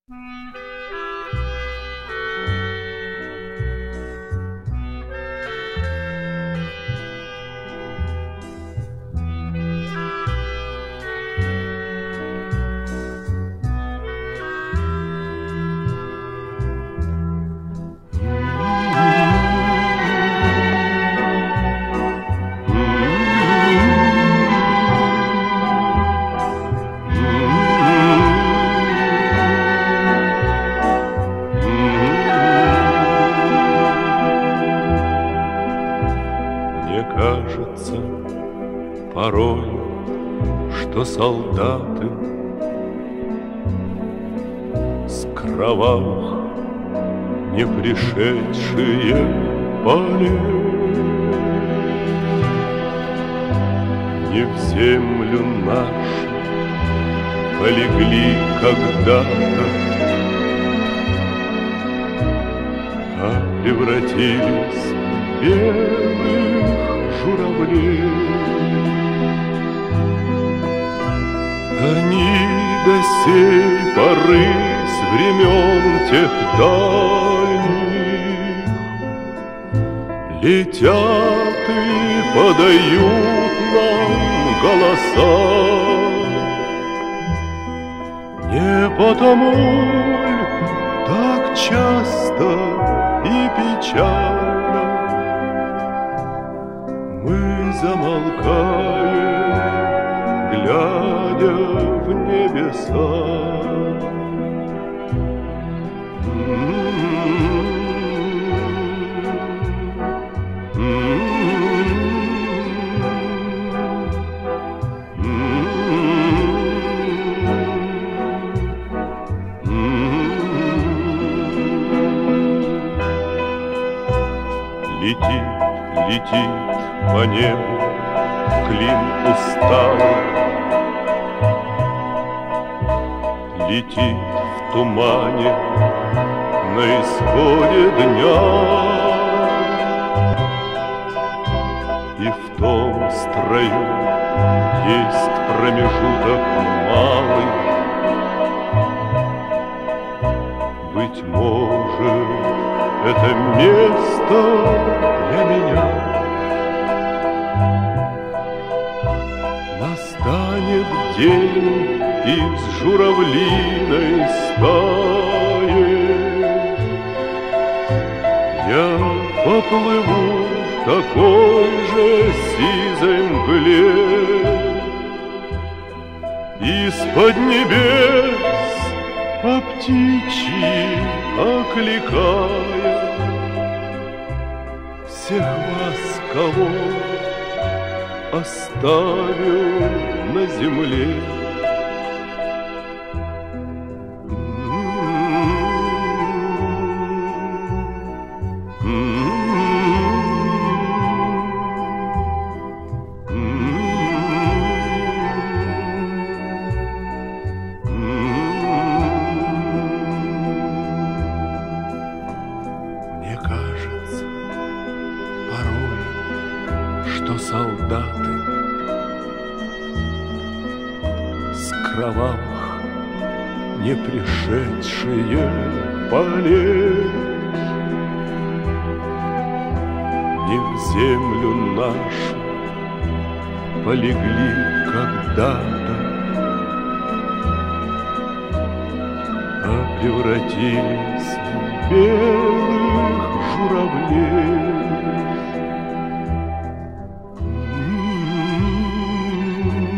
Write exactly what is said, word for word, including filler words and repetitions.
Кажется порой, что солдаты с кровавых не пришедшие полей не в землю нашу полегли когда-то, а превратились в белых журавлей. Они до сей поры с времен тех дальних летят и подают нам голоса. Не потому ль так часто и печально мы замолкаем, глядя в небеса. Летит, летит по небу клин усталый, летит в тумане на исходе дня, и в том строю есть промежуток малый. Быть может, это место для меня. Настанет день из журавлиной стаи, я поплыву в такой же сизой мгле, из-под небес по птичьи окликая всех вас, кого оставил на земле. Мне кажется порой, что солдаты с кровавых не пришедшие полей не в землю нашу полегли когда-то, а превратились в белых журавлей.